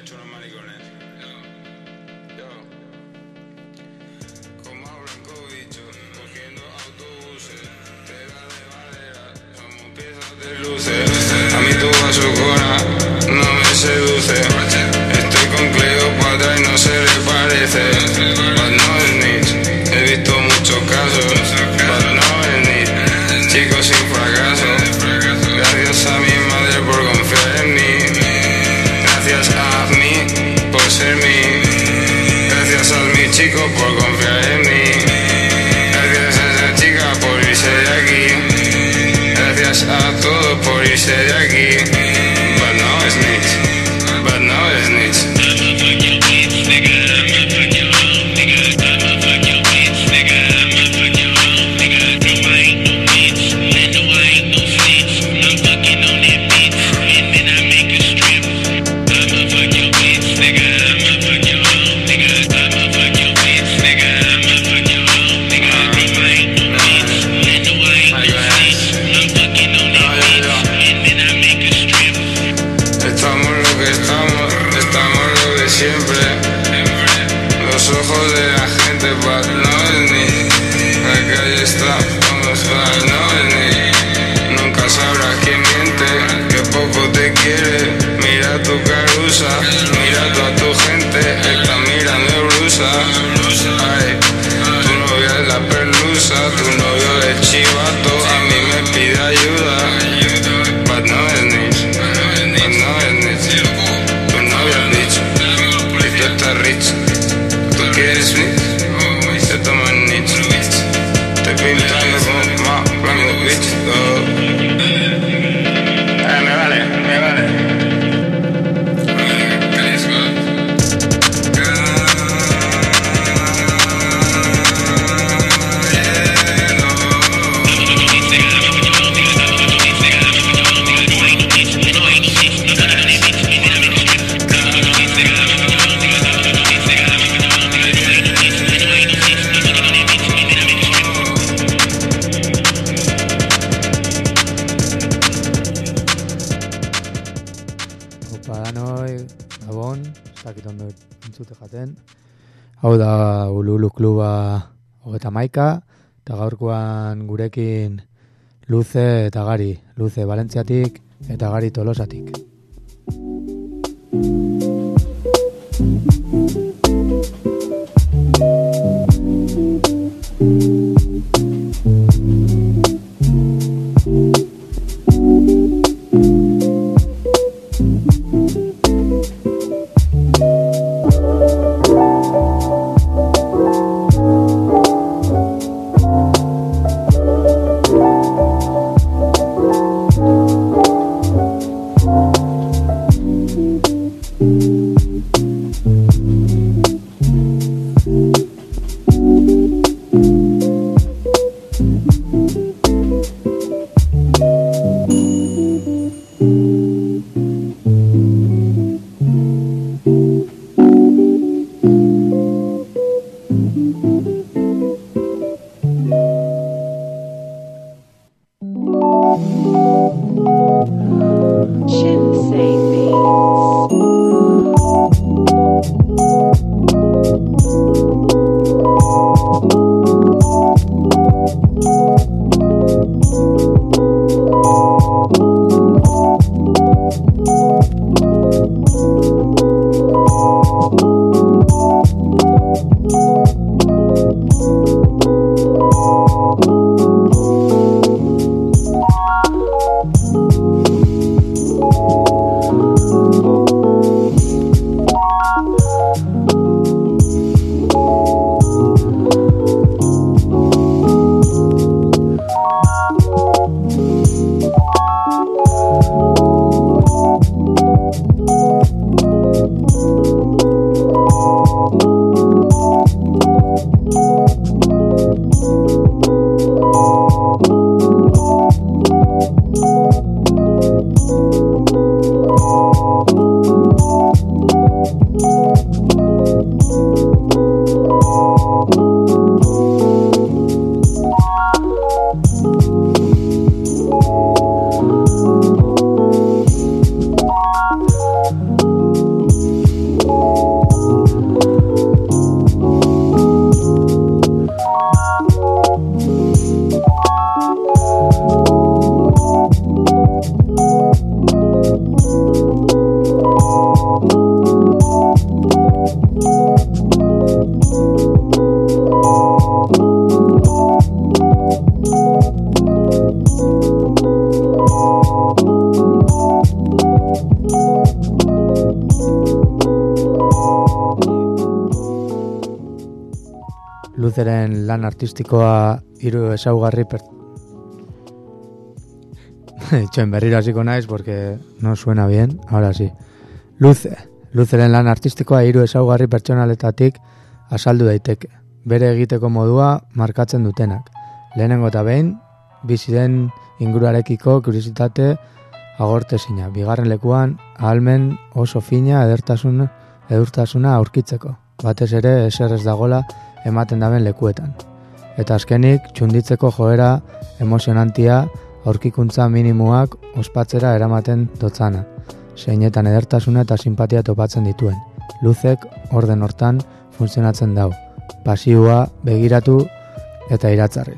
hecho unos maricones. Yo. Como blanco bicho, cogiendo autobuses, tela de madera, somos piezas de luces. A mí tu bazucona no me seduce. Estoy con Cleopatra y no se le parece. But no es Nietzsche, he visto muchos casos. But no es Nietzsche, chicos sin fracaso. Gracias a mi madre por confiar en mí. Gracias a mí por ser mí. Gracias a mis chicos por confiar en mí. Gracias a esa chica por irse de aquí. Gracias a todos por irse de aquí. But no es Nietzsche. But no es Nietzsche. Siempre, los ojos de la gente, but no es ni. La calle está, como está, no es ni. Nunca sabrás quién miente, que poco te quiere. Mira tu carusa, mira toda tu gente, está mirando blusa. Ay, tu novia es la perlusa, tu novio es chivato, a mí me pide ayuda. But no es ni, but no es ni. Tu novia es bitch. Tú estás rich, tú quieres Nietzsche, te tomas Nietzsche, te pintando como más blanco, bitch. Me vale, me vale. Zakitondo entzute jaten. Hau da Ululu Kluba 31, eta gaurkoan gurekin Luze eta Gari. Luze Valentziatik eta Gari Tolosatik. Luzeren lan artistikoa 3 ezaugarri Itxoen berriro hasiko naiz porque no suena bien, ahora sí. Luzeren lan artistikoa 3 ezaugarri pertsonaletatik azaldu daiteke. Bere egiteko modua markatzen dutenak. Lehenengo eta behin, bizi den inguruarekiko kuriositate agortezina. Bigarren lekuan, ahalmen oso fina edurtasuna aurkitzeko. Batez ere ezer ez dagola ematen daben lekuetan. Eta azkenik, txunditzeko joera emozionantia aurkikuntza minimoak ospatzera eramaten dotzana. Zeinetan edertasuna eta simpatia topatzen dituen. Luzek orden hortan funtzionatzen dau. Pasioa, begiratu eta iratzarri.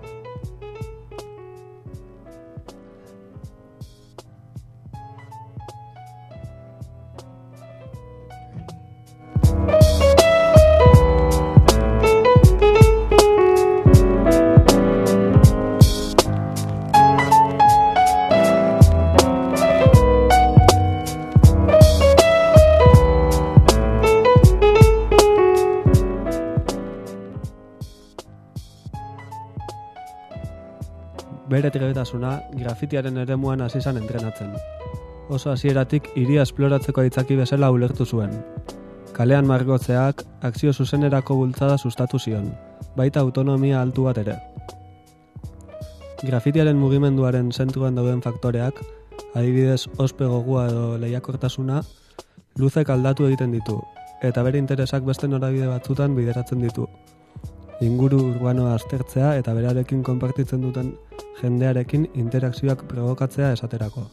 Bere trebetasuna grafitiaren eremuan hasi izan entrenatzen. Oso hasieratik hiria esploratzeko aitzaki bezala ulertu zuen. Kalean margotzeak akzio zuzenerako bultzada sustatu zion, baita autonomia altu bat ere. Grafitiaren mugimenduaren zentruan dauden faktoreak, adibidez ospe gogua edo lehiakortasuna, Luzek aldatu egiten ditu, eta bere interesak beste norabide batzutan bideratzen ditu. Inguru urbanoa aztertzea eta berarekin konpartitzen duten jendearekin interakzioak provokatzea esaterako.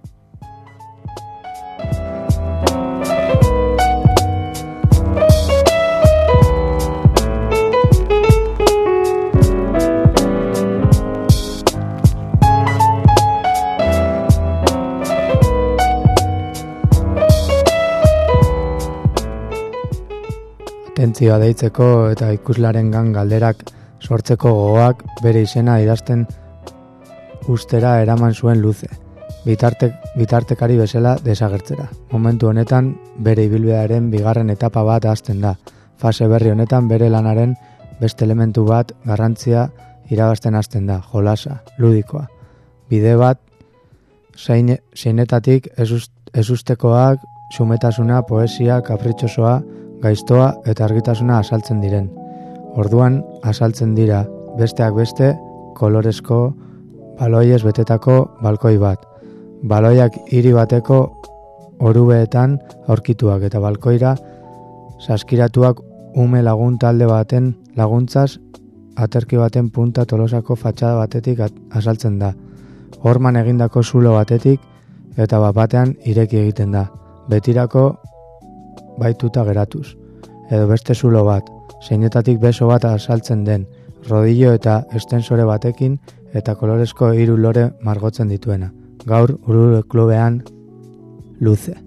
Atentzioa deitzeko eta ikuslarengan galderak sortzeko gogoak bere izena idazten ustera eraman zuen Luze, bitartekari bezala desagertzera. Momentu honetan bere ibilbidearen bigarren etapa bat hasten da. Fase berri honetan bere lanaren beste elementu bat garrantzia irabazten hasten da, jolasa, ludikoa. Bide bat zeinetatik ezustekoak, xumetasuna, poesia, kapritxosoa, gaiztoa eta argitasuna azaltzen diren. Orduan azaltzen dira besteak beste kolorezko baloiez betetako balkoi bat. Baloiak hiri bateko orubeetan aurkituak eta balkoira saskiratuak ume lagun talde baten laguntzaz aterki baten punta Tolosako fatxada batetik azaltzen da. Horman egindako zulo batetik eta batean ireki egiten da. Betirako baituta geratuz. Edo beste zulo bat, zeinetatik beso bat azaltzen den, rodillo eta estensore batekin eta kolorezko 3 lore margotzen dituena. Gaur Ululu klubean Luze.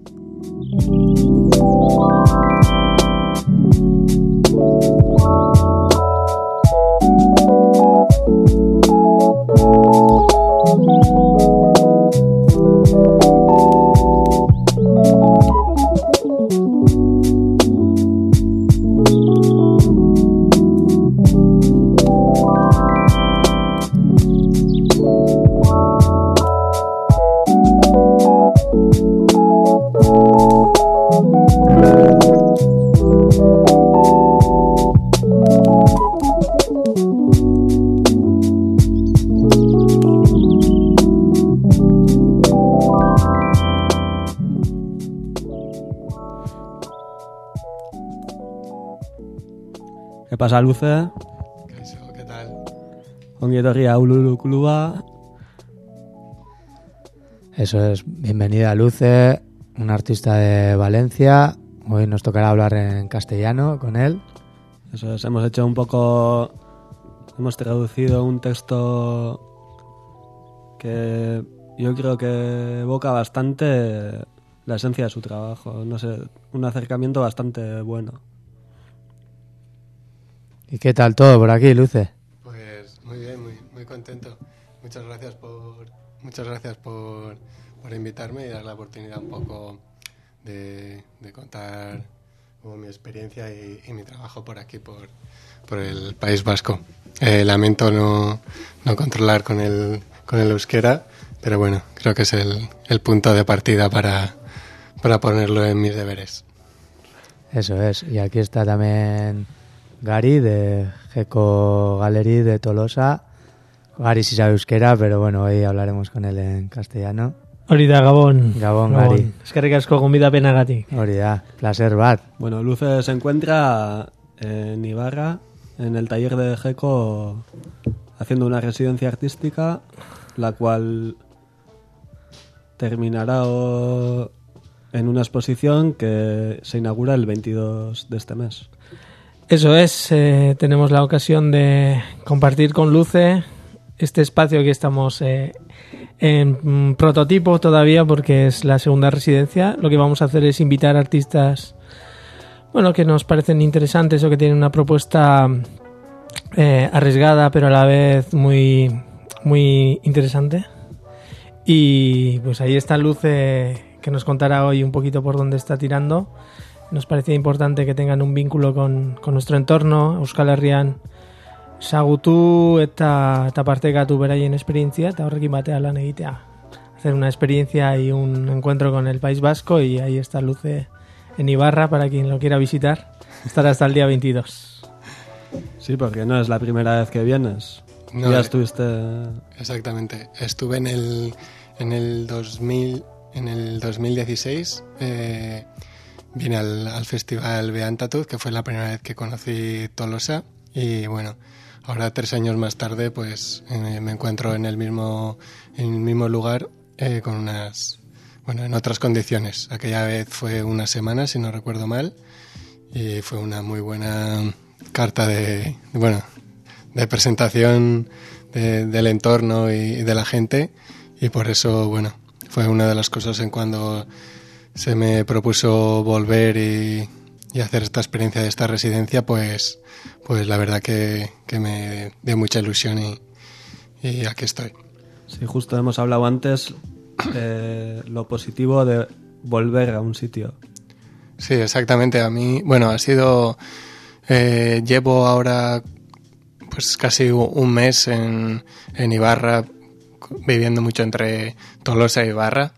¿Qué pasa, Luce? ¿Qué tal? Ongi etorri a Ululu Kluba. Eso es, bienvenida a Luce, un artista de Valencia. Hoy nos tocará hablar en castellano con él. Eso es, hemos traducido un texto que yo creo que evoca bastante la esencia de su trabajo. No sé, un acercamiento bastante bueno. ¿Y qué tal todo por aquí, Luce? Pues muy bien, muy contento. Muchas gracias por invitarme y dar la oportunidad un poco de contar como mi experiencia y mi trabajo por aquí, por el País Vasco. Lamento no controlar con el euskera, pero bueno, creo que es el punto de partida para ponerlo en mis deberes. Eso es, y aquí está también Gary de Geko Gallery de Tolosa. Gary sí sabe euskera, pero bueno, hoy hablaremos con él en castellano. Hori da, Gabon. Gabon, Gary. Eskerrik asko gonbidapenagatik. Hori da, placer bat. Bueno, Luce se encuentra en Ibarra, en el taller de Geko, haciendo una residencia artística, la cual terminará en una exposición que se inaugura el 22 de este mes. Eso es, tenemos la ocasión de compartir con Luce este espacio que estamos en prototipo todavía porque es la segunda residencia. Lo que vamos a hacer es invitar artistas, bueno, que nos parecen interesantes o que tienen una propuesta arriesgada pero a la vez muy, muy interesante. Y pues ahí está Luce, que nos contará hoy un poquito por dónde está tirando. Nos parecía importante que tengan un vínculo con nuestro entorno, Euskal Herrian sagutu eta partekatu beraien esperientzia eta horrekin batea lan egitea. Hacer una experiencia y un encuentro con el País Vasco, y ahí está Luce en Ibarra para quien lo quiera visitar. Estará hasta el día 22. Sí, porque no es la primera vez que vienes. No, ya estuviste... Exactamente. Estuve en el 2016. Vine al festival Beantatuz, que fue la primera vez que conocí Tolosa. Y bueno, ahora 3 años más tarde, pues me encuentro en el mismo lugar con en otras condiciones. Aquella vez fue una semana, si no recuerdo mal, y fue una muy buena carta de presentación del entorno y de la gente, y por eso, bueno, fue una de las cosas en cuando se me propuso volver y hacer esta experiencia de esta residencia, pues la verdad que me dio mucha ilusión y aquí estoy. Sí, justo hemos hablado antes lo positivo de volver a un sitio. Sí, exactamente. A mí, bueno, ha sido... llevo ahora pues casi un mes en Ibarra, viviendo mucho entre Tolosa y Ibarra.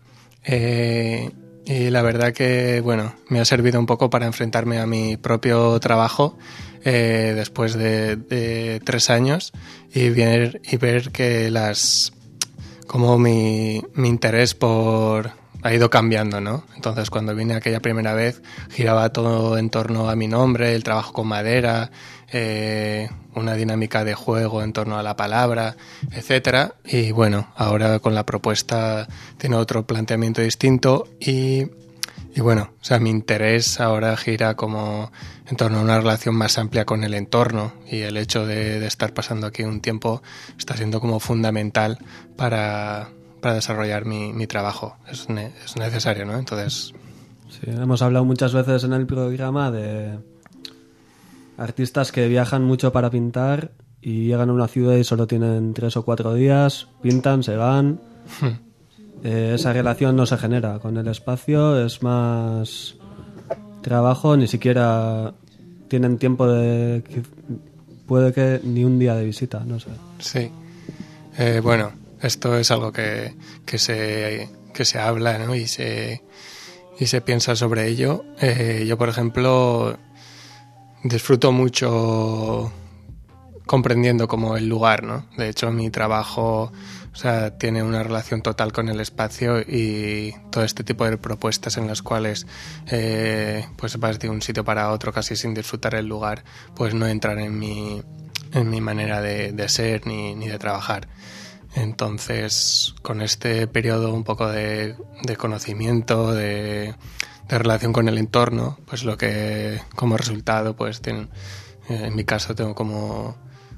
Y la verdad que, bueno, me ha servido un poco para enfrentarme a mi propio trabajo después de 3 años y ver que como mi interés ha ido cambiando, ¿no? Entonces, cuando vine aquella primera vez, giraba todo en torno a mi nombre, el trabajo con madera, una dinámica de juego en torno a la palabra, etcétera. Y bueno, ahora con la propuesta tiene otro planteamiento distinto y bueno, o sea, mi interés ahora gira como en torno a una relación más amplia con el entorno, y el hecho de estar pasando aquí un tiempo está siendo como fundamental para desarrollar mi trabajo. Es necesario, ¿no? Entonces... Sí, hemos hablado muchas veces en el programa de artistas que viajan mucho para pintar y llegan a una ciudad y solo tienen 3 o 4 días, pintan, se van. Esa relación no se genera con el espacio, es más trabajo, ni siquiera tienen tiempo puede que ni un día de visita, no sé. Sí. Bueno, esto es algo que se habla, ¿no? y se piensa sobre ello. Yo, por ejemplo, disfruto mucho comprendiendo como el lugar, ¿no? De hecho, mi trabajo, o sea, tiene una relación total con el espacio, y todo este tipo de propuestas en las cuales pues vas de un sitio para otro casi sin disfrutar el lugar, pues no entran en mi manera de ser ni de trabajar. Entonces, con este periodo un poco de conocimiento, de relación con el entorno, pues lo que como resultado, pues en mi caso tengo como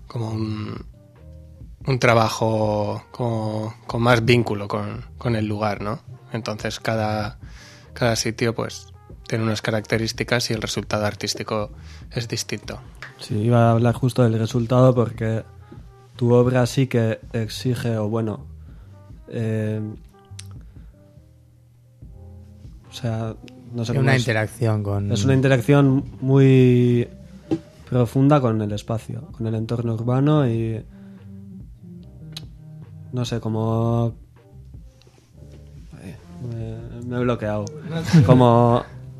un trabajo con más vínculo con el lugar, ¿no? Entonces cada sitio pues tiene unas características y el resultado artístico es distinto. Sí, iba a hablar justo del resultado porque tu obra sí que exige, o bueno, o sea, no sé Sí, cómo una es. interacción con... Es una interacción muy profunda con el espacio, con el entorno urbano y... No sé, como... Me he bloqueado. Como...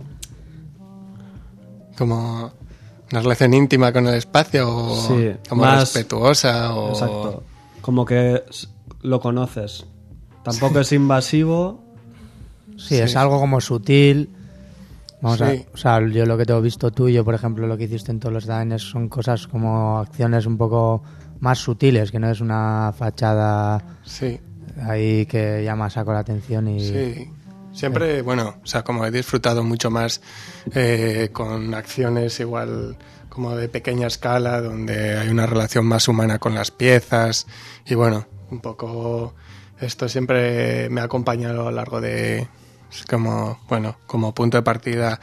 Como una relación íntima con el espacio o Sí, como más- respetuosa o... Exacto. Como que lo conoces. Tampoco es invasivo. Sí, es algo como sutil. Vamos Sí. o sea, yo lo que te he visto tuyo, por ejemplo, lo que hiciste en todos los Danes, son cosas como acciones un poco más sutiles, que no es una fachada Sí, ahí que llama a saco la atención y... sí. Siempre, bueno, o sea, como he disfrutado mucho más con acciones igual como de pequeña escala, donde hay una relación más humana con las piezas y bueno, un poco esto siempre me ha acompañado a lo largo de, es como, bueno, como punto de partida,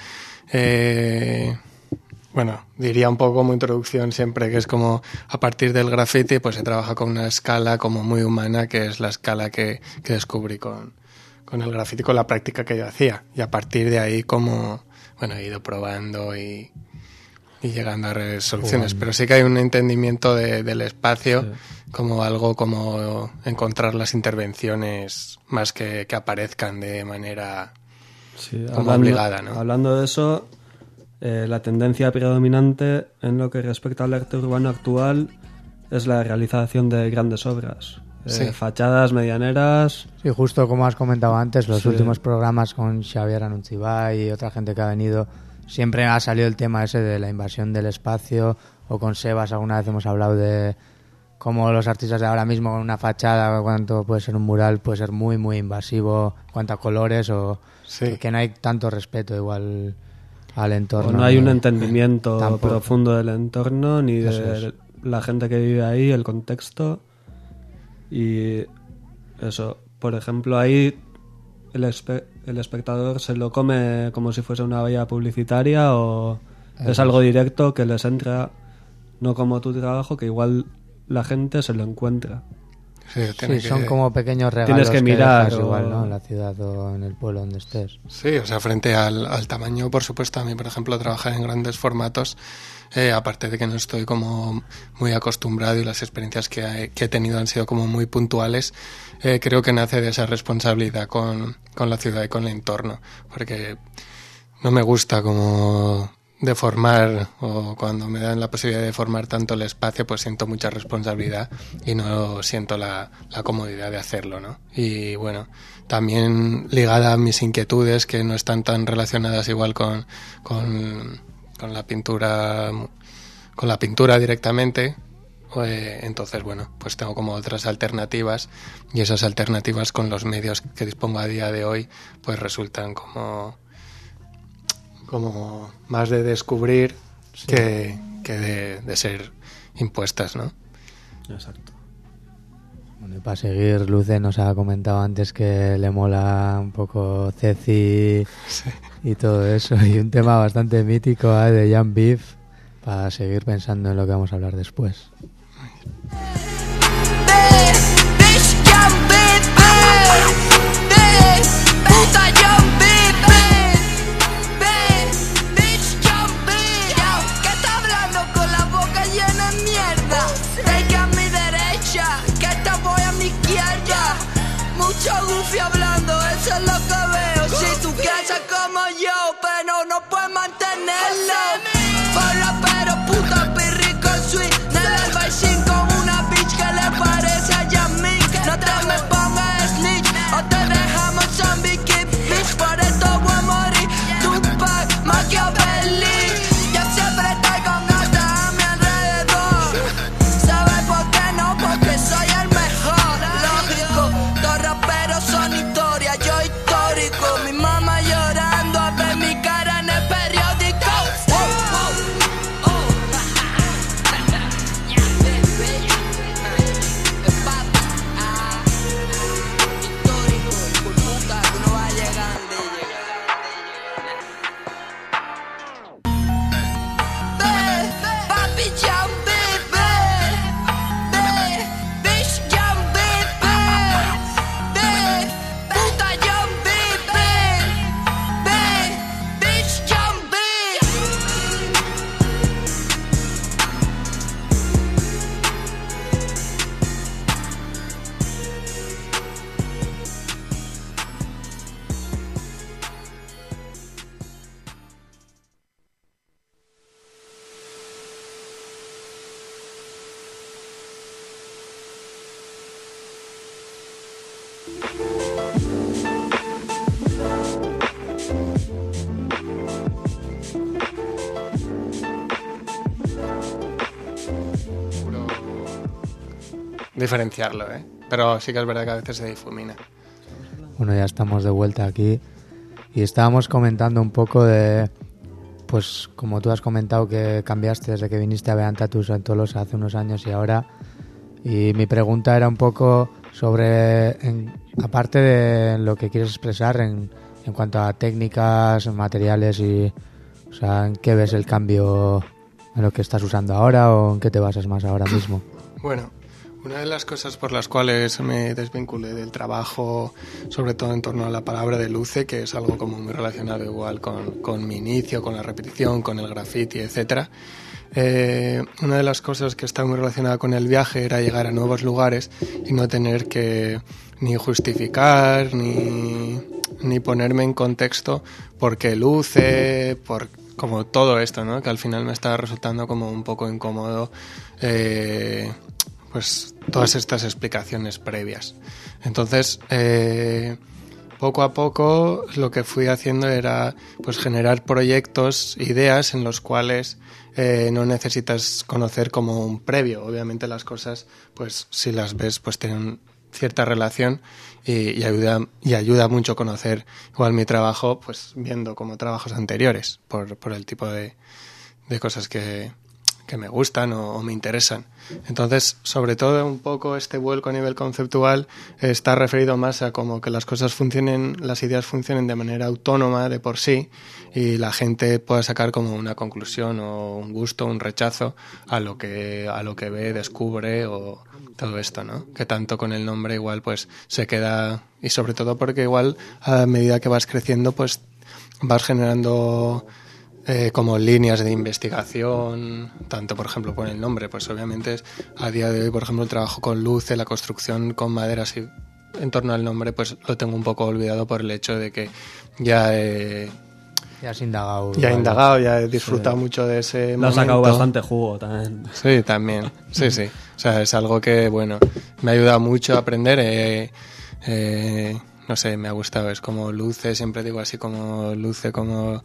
bueno, diría un poco como introducción siempre que es como a partir del graffiti pues se trabaja con una escala como muy humana, que es la escala que descubrí con el graffiti, con la práctica que yo hacía. Y a partir de ahí como, bueno, he ido probando y llegando a resoluciones. Pero sí que hay un entendimiento del espacio como algo como encontrar las intervenciones más que aparezcan de manera Sí, como obligada, ¿no? Hablando de eso, la tendencia predominante en lo que respecta al arte urbano actual es la realización de grandes obras. Sí. Fachadas medianeras. Sí, justo como has comentado antes, los Sí. últimos programas con Xavier Anuncibai y otra gente que ha venido, siempre ha salido el tema ese de la invasión del espacio, o con Sebas alguna vez hemos hablado de cómo los artistas de ahora mismo con una fachada, cuánto puede ser un mural, puede ser muy, muy invasivo, cuántos colores, o Sí. que no hay tanto respeto igual al entorno. O no hay un entendimiento Tampoco. profundo del entorno ni Eso de es. la gente que vive ahí, el contexto. Y eso, por ejemplo, ahí el espectador se lo come como si fuese una valla publicitaria o es algo directo que les entra, no como tu trabajo, que igual la gente se lo encuentra. Sí, tiene Sí, son que- como pequeños regalos Tienes que mirar, dejas igual, o- ¿no? En la ciudad o en el pueblo donde estés. Sí, o sea, frente al tamaño, por supuesto, a mí, por ejemplo, trabajar en grandes formatos, aparte de que no estoy como muy acostumbrado y las experiencias que he tenido han sido como muy puntuales, creo que nace de esa responsabilidad con la ciudad y con el entorno, porque no me gusta como deformar, o cuando me dan la posibilidad de deformar tanto el espacio, pues siento mucha responsabilidad y no siento la comodidad de hacerlo, ¿no? Y bueno, también ligada a mis inquietudes que no están tan relacionadas igual con la pintura directamente, entonces bueno, pues tengo como otras alternativas, y esas alternativas con los medios que dispongo a día de hoy pues resultan como más de descubrir que de ser impuestas, ¿no? Exacto. Bueno, y para seguir, Luce nos ha comentado antes que le mola un poco Ceci y todo eso, y un tema bastante mítico de Jan Beef, para seguir pensando en lo que vamos a hablar después. Mucho goofy hablando, eso es lo que veo. Si tú piensas como yo, pero no puedes mantenerlo. Por rapero, puta, pirrico, sweet. Nada al sin con una bitch que le parece a Yasmin. No te me pongas snitch, o te dejamos zombie keep bitch. Por esto voy a morir. Tupac, Machiavelli. Yo siempre estoy con gatas a mi alrededor. ¿Sabes por qué no? Porque soy el mejor. Lógico, los raperos son historia, yo histórico. Mi mamá llorando a ver mi cara en el periódico. Diferenciarlo, pero sí que es verdad que a veces se difumina. Bueno, ya estamos de vuelta aquí y estábamos comentando un poco de, pues como tú has comentado que cambiaste desde que viniste a Beantatus en Tolosa hace unos años y ahora, y mi pregunta era un poco sobre, aparte de lo que quieres expresar en cuanto a técnicas, materiales y, o sea, ¿en qué ves el cambio en lo que estás usando ahora o en qué te basas más ahora mismo? Bueno, una de las cosas por las cuales me desvinculé del trabajo, sobre todo en torno a la palabra de luce, que es algo como muy relacionado igual con mi inicio, con la repetición, con el graffiti, etcétera. Una de las cosas que está muy relacionada con el viaje era llegar a nuevos lugares y no tener que ni justificar ni ponerme en contexto porque luce, por como todo esto, ¿no? Que al final me está resultando como un poco incómodo pues todas estas explicaciones previas. Entonces, poco a poco lo que fui haciendo era pues generar proyectos, ideas en los cuales no necesitas conocer como un previo. Obviamente las cosas, pues si las ves, pues tienen cierta relación y ayuda mucho conocer igual mi trabajo, pues viendo como trabajos anteriores por el tipo de cosas que me gustan o me interesan. Entonces, sobre todo un poco este vuelco a nivel conceptual está referido más a como que las cosas funcionen, las ideas funcionen de manera autónoma de por sí y la gente pueda sacar como una conclusión o un gusto, un rechazo a lo que ve, descubre o todo esto, ¿no? Que tanto con el nombre igual pues se queda, y sobre todo porque igual a medida que vas creciendo pues vas generando como líneas de investigación, tanto por ejemplo con el nombre, pues obviamente a día de hoy, por ejemplo, el trabajo con luce, la construcción con maderas y en torno al nombre, pues lo tengo un poco olvidado por el hecho de que ya has indagado. Ya he indagado, ya he disfrutado mucho de ese momento. Le has sacado bastante jugo también. Sí, también, sí. O sea, es algo que, bueno, me ha ayudado mucho a aprender, no sé, me ha gustado, es como luce, siempre digo así como luce, como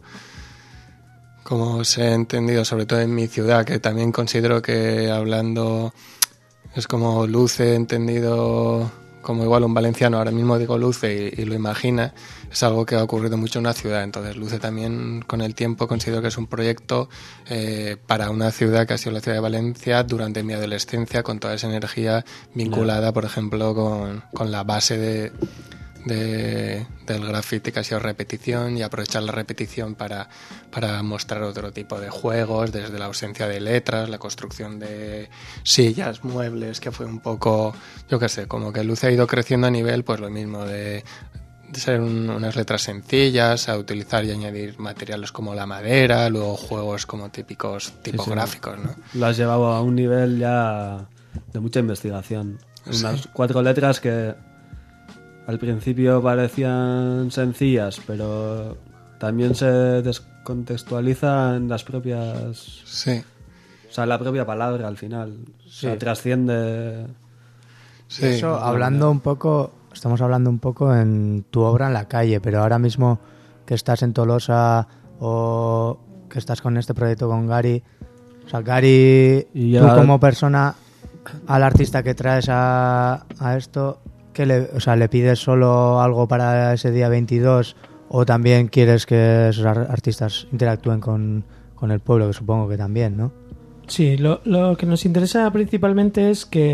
se ha entendido, sobre todo en mi ciudad, que también considero que hablando es como luce entendido como igual un valenciano, ahora mismo digo luce y lo imagina, es algo que ha ocurrido mucho en una ciudad, entonces luce también con el tiempo considero que es un proyecto para una ciudad que ha sido la ciudad de Valencia durante mi adolescencia, con toda esa energía vinculada, por ejemplo, con la base del graffiti que ha sido repetición y aprovechar la repetición para mostrar otro tipo de juegos, desde la ausencia de letras, la construcción de sillas, muebles, que fue un poco, yo qué sé, como que Luce ha ido creciendo a nivel, pues lo mismo de ser unas letras sencillas, a utilizar y añadir materiales como la madera, luego juegos como típicos tipográficos, sí. ¿No? Lo has llevado a un nivel ya de mucha investigación. Sí. Unas 4 letras que al principio parecían sencillas, pero también se descontextualizan las propias... Sí. O sea, la propia palabra al final. Sí. O sea, trasciende... Sí. Eso, hablando un poco, estamos hablando un poco en tu obra en la calle, pero ahora mismo que estás en Tolosa o que estás con este proyecto con Gary, o sea, Gary, tú como persona, al artista que traes a esto... ¿Le pides solo algo para ese día 22 o también quieres que esos artistas interactúen con el pueblo, que supongo que también, ¿no? Sí, lo que nos interesa principalmente es que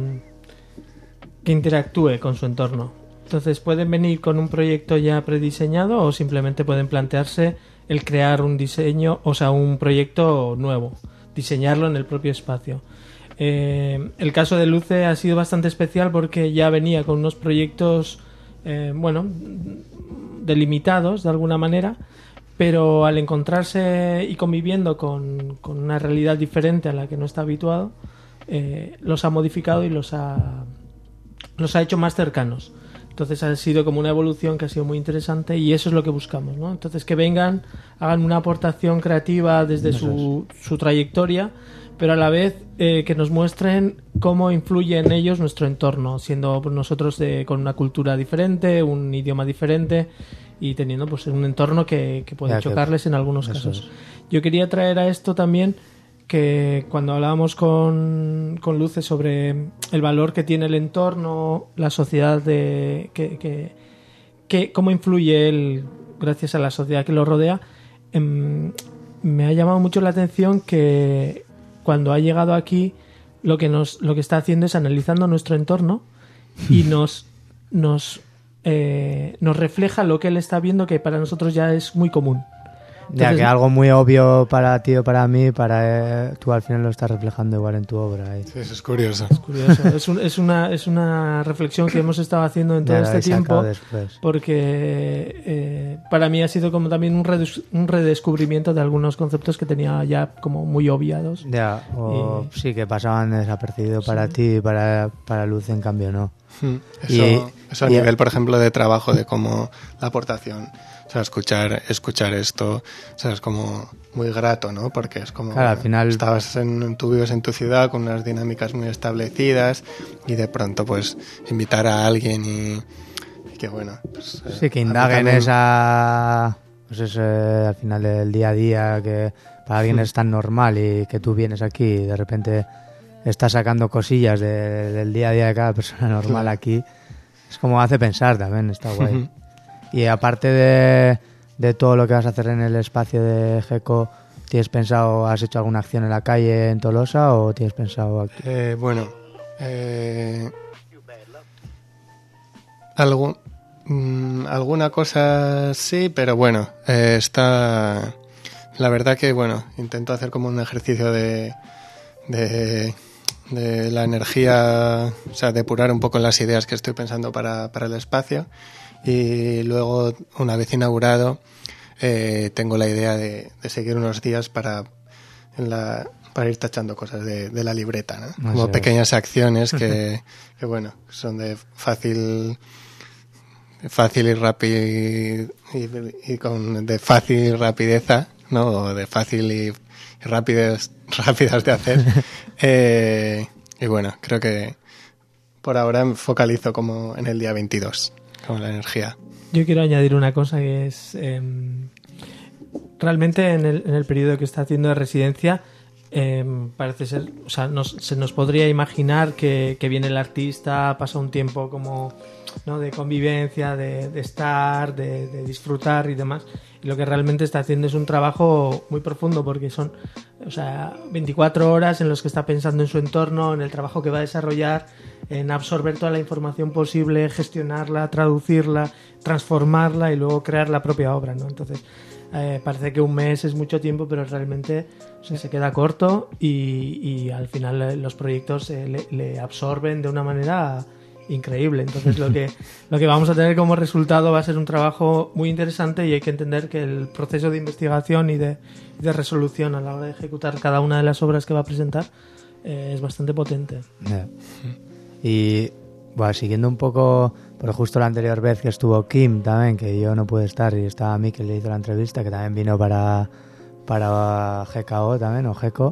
interactúe con su entorno. Entonces pueden venir con un proyecto ya prediseñado o simplemente pueden plantearse el crear un diseño, o sea, un proyecto nuevo, diseñarlo en el propio espacio. El caso de Luce ha sido bastante especial porque ya venía con unos proyectos delimitados de alguna manera, pero al encontrarse y conviviendo con una realidad diferente a la que no está habituado, los ha modificado y los ha hecho más cercanos. Entonces ha sido como una evolución que ha sido muy interesante y eso es lo que buscamos, ¿no? Entonces que vengan, hagan una aportación creativa desde su trayectoria, pero a la vez que nos muestren cómo influye en ellos nuestro entorno, siendo pues, nosotros con una cultura diferente, un idioma diferente y teniendo pues un entorno que puede chocarles en algunos casos. Es. Yo quería traer a esto también que cuando hablábamos con Luce sobre el valor que tiene el entorno, la sociedad, cómo influye él gracias a la sociedad que lo rodea, me ha llamado mucho la atención que cuando ha llegado aquí lo que está haciendo es analizando nuestro entorno y nos refleja lo que él está viendo, que para nosotros ya es muy común. Entonces, ya que algo muy obvio para ti o para mí, tú al final lo estás reflejando igual en tu obra. Sí, eso es curioso. Es curioso. Es una reflexión que hemos estado haciendo en todo este tiempo, porque para mí ha sido como también un redescubrimiento de algunos conceptos que tenía ya como muy obviados. Ya, sí, que pasaban desapercibidos para ti y para Luz, en cambio, no. Eso a nivel, por ejemplo, de trabajo, de cómo la aportación, o sea, escuchar esto, o sea, es como muy grato, ¿no? Porque es como, claro, al final tú vives en tu ciudad con unas dinámicas muy establecidas y de pronto pues invitar a alguien y que bueno, pues, sí, que indaguen pues al final del día a día, que para alguien es tan normal, y que tú vienes aquí y de repente estás sacando cosillas del día a día de cada persona normal aquí, es como hace pensar también, está guay. Y aparte de todo lo que vas a hacer en el espacio de GECO, ¿has hecho alguna acción en la calle en Tolosa o tienes pensado aquí? Alguna cosa sí, pero bueno, la verdad que bueno, intento hacer como un ejercicio de la energía, o sea, depurar un poco las ideas que estoy pensando para el espacio. Y luego, una vez inaugurado, tengo la idea de seguir unos días para ir tachando cosas de la libreta, ¿no? Como pequeñas acciones que bueno, son de fácil y rápido y de fácil rapideza, ¿no? O de fácil y rápidas de hacer. Y bueno, creo que por ahora me focalizo como en el día 22. Con la energía. Yo quiero añadir una cosa, que es realmente en el periodo que está haciendo de residencia, parece ser, o sea, se nos podría imaginar que viene el artista, pasa un tiempo como, ¿no?, de convivencia, de estar, de disfrutar y demás, y lo que realmente está haciendo es un trabajo muy profundo, porque son, o sea, 24 horas en los que está pensando en su entorno, en el trabajo que va a desarrollar, en absorber toda la información posible, gestionarla, traducirla, transformarla y luego crear la propia obra, ¿no? Entonces, parece que un mes es mucho tiempo, pero realmente, o sea, se queda corto y al final los proyectos le absorben de una manera increíble. Entonces lo que vamos a tener como resultado va a ser un trabajo muy interesante, y hay que entender que el proceso de investigación y de resolución a la hora de ejecutar cada una de las obras que va a presentar es bastante potente. Yeah. Y bueno, siguiendo un poco, por justo la anterior vez que estuvo Kim también, que yo no pude estar, y estaba Mikel, que le hizo la entrevista, que también vino para GKO también, o GECO.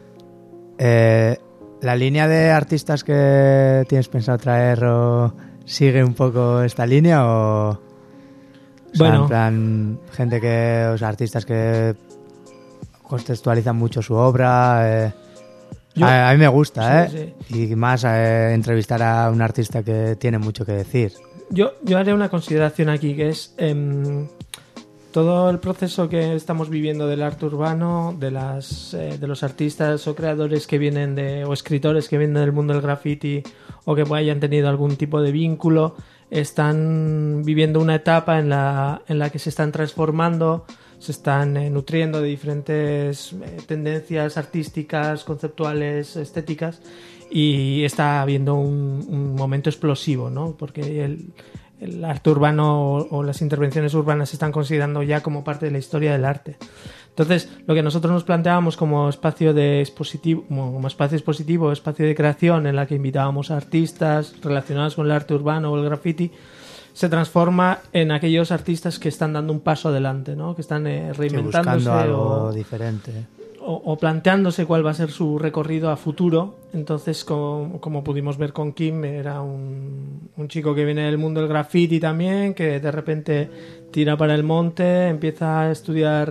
¿La línea de artistas que tienes pensado traer sigue un poco esta línea o bueno, en plan gente artistas que contextualizan mucho su obra? A mí me gusta, sí. Y más entrevistar a un artista que tiene mucho que decir. Yo haré una consideración aquí, que es todo el proceso que estamos viviendo del arte urbano, de los artistas o creadores que vienen o escritores que vienen del mundo del graffiti o que hayan tenido algún tipo de vínculo, están viviendo una etapa en la que se están transformando, se están nutriendo de diferentes tendencias artísticas, conceptuales, estéticas, y está habiendo un momento explosivo, ¿no? Porque el arte urbano o las intervenciones urbanas se están considerando ya como parte de la historia del arte. Entonces, lo que nosotros nos planteábamos como espacio expositivo, espacio de creación, en la que invitábamos a artistas relacionados con el arte urbano o el graffiti, se transforma en aquellos artistas que están dando un paso adelante, ¿no? Que están reinventándose, buscando algo diferente. o planteándose cuál va a ser su recorrido a futuro. Entonces, como pudimos ver con Kim, era un chico que viene del mundo del graffiti también, que de repente tira para el monte, empieza a estudiar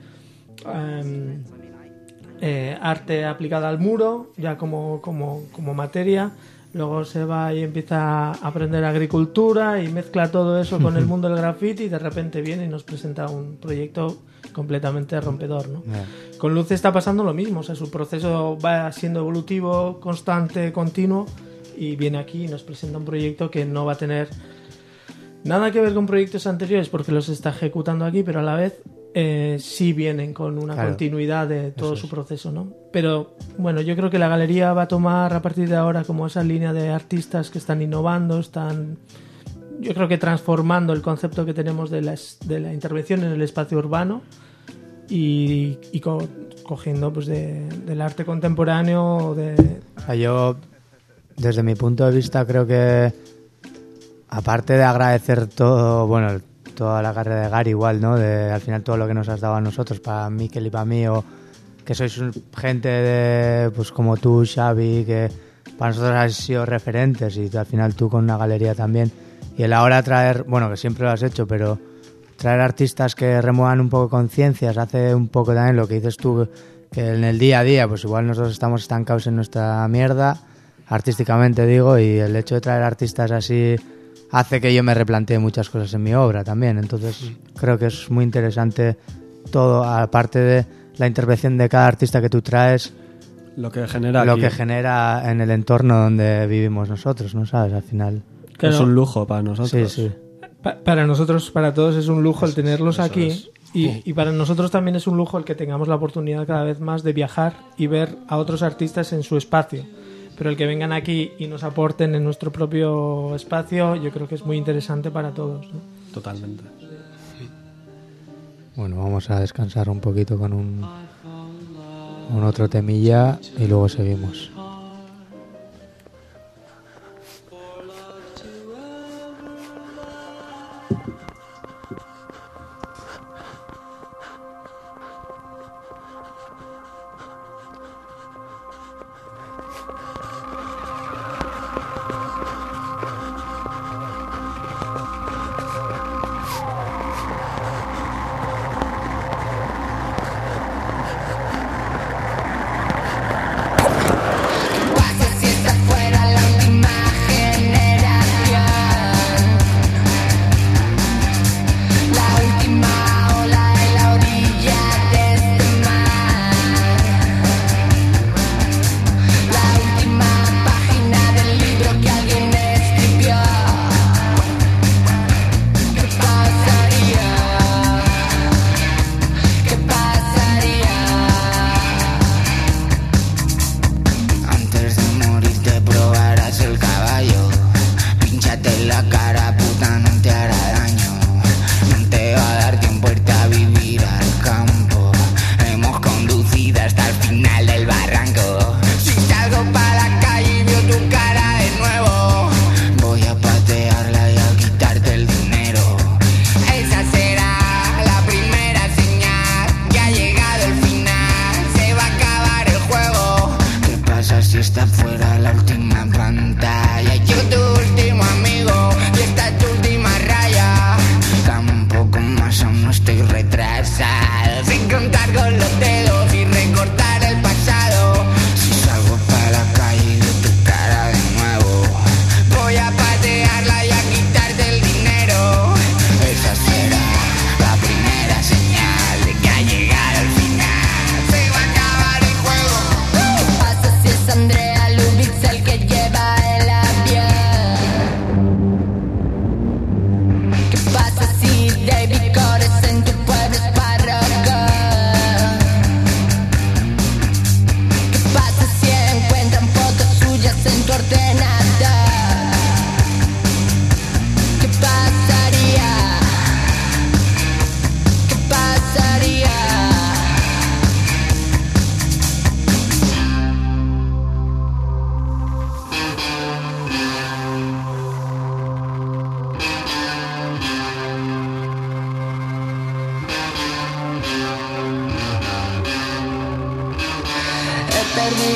arte aplicada al muro, ya como materia. Luego se va y empieza a aprender agricultura y mezcla todo eso con el mundo del graffiti y de repente viene y nos presenta un proyecto completamente rompedor, ¿no? Con Luce está pasando lo mismo, o sea, su proceso va siendo evolutivo, constante, continuo, y viene aquí y nos presenta un proyecto que no va a tener nada que ver con proyectos anteriores porque los está ejecutando aquí, pero a la vez sí vienen con una continuidad de todo su proceso, ¿no? Pero bueno, yo creo que la galería va a tomar a partir de ahora como esa línea de artistas que están innovando, están, yo creo que transformando el concepto que tenemos de la intervención en el espacio urbano y cogiendo pues del arte contemporáneo. O sea, yo desde mi punto de vista creo que aparte de agradecer todo, bueno, toda la carrera de Gary igual, ¿no? Al final todo lo que nos has dado a nosotros, para Mikel y para mí, o que sois gente de, pues como tú, Xavi, que para nosotros has sido referentes y al final tú con una galería también. Y el ahora traer, bueno, que siempre lo has hecho, pero traer artistas que remuevan un poco conciencias, hace un poco también lo que dices tú, que en el día a día, pues igual nosotros estamos estancados en nuestra mierda, artísticamente digo, y el hecho de traer artistas así hace que yo me replantee muchas cosas en mi obra también. Entonces creo que es muy interesante todo, aparte de la intervención de cada artista que tú traes, lo que genera en el entorno donde vivimos nosotros, ¿no sabes? Al final es un lujo para nosotros. Sí. Para nosotros, para todos es un lujo el tenerlos aquí. Y para nosotros también es un lujo el que tengamos la oportunidad cada vez más de viajar y ver a otros artistas en su espacio. Pero el que vengan aquí y nos aporten en nuestro propio espacio, yo creo que es muy interesante para todos, ¿no? Totalmente. Bueno, vamos a descansar un poquito con otro temilla y luego seguimos. Está fuera la última pantalla. Yo tu último amigo y esta es tu última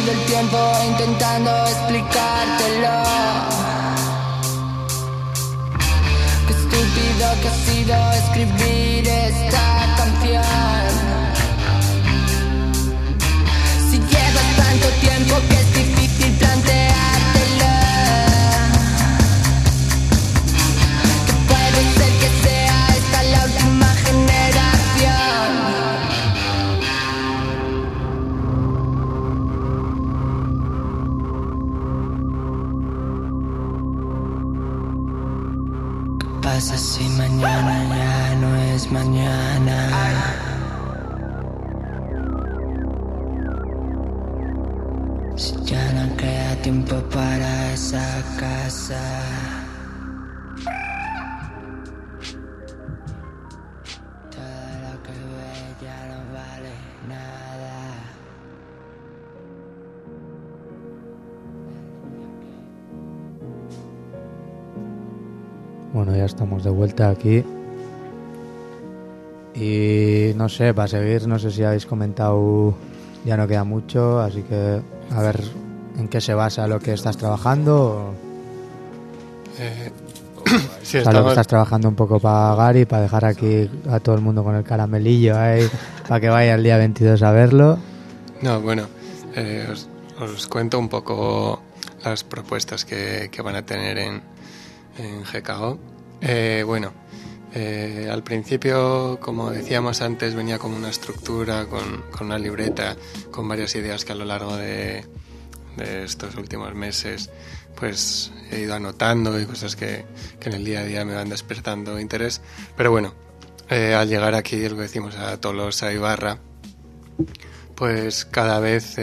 perdido el tiempo intentando explicártelo. Qué estúpido que ha sido escribir esta canción. Si llevas tanto tiempo que es difícil planteártelo. Que puede ser que sea esta la última generación. ¿Qué pasa si mañana ya no es mañana? Si ya no queda tiempo para esa casa. Todo lo que ve ya no vale nada. Bueno, ya estamos de vuelta aquí. Y no sé, para seguir, no sé si habéis comentado, ya no queda mucho, así que a ver en qué se basa lo que estás trabajando. Sí, O sea, lo que estás trabajando un poco para Gary, para dejar aquí a todo el mundo con el caramelillo ahí, para que vaya el día 22 a verlo. No, bueno, os cuento un poco las propuestas que van a tener en GKO. Al principio, como decíamos antes, venía como una estructura con una libreta, con varias ideas que a lo largo de estos últimos meses pues he ido anotando y cosas que en el día a día me van despertando interés. Pero bueno, al llegar aquí, lo que decimos, a Tolosa y Ibarra, pues cada vez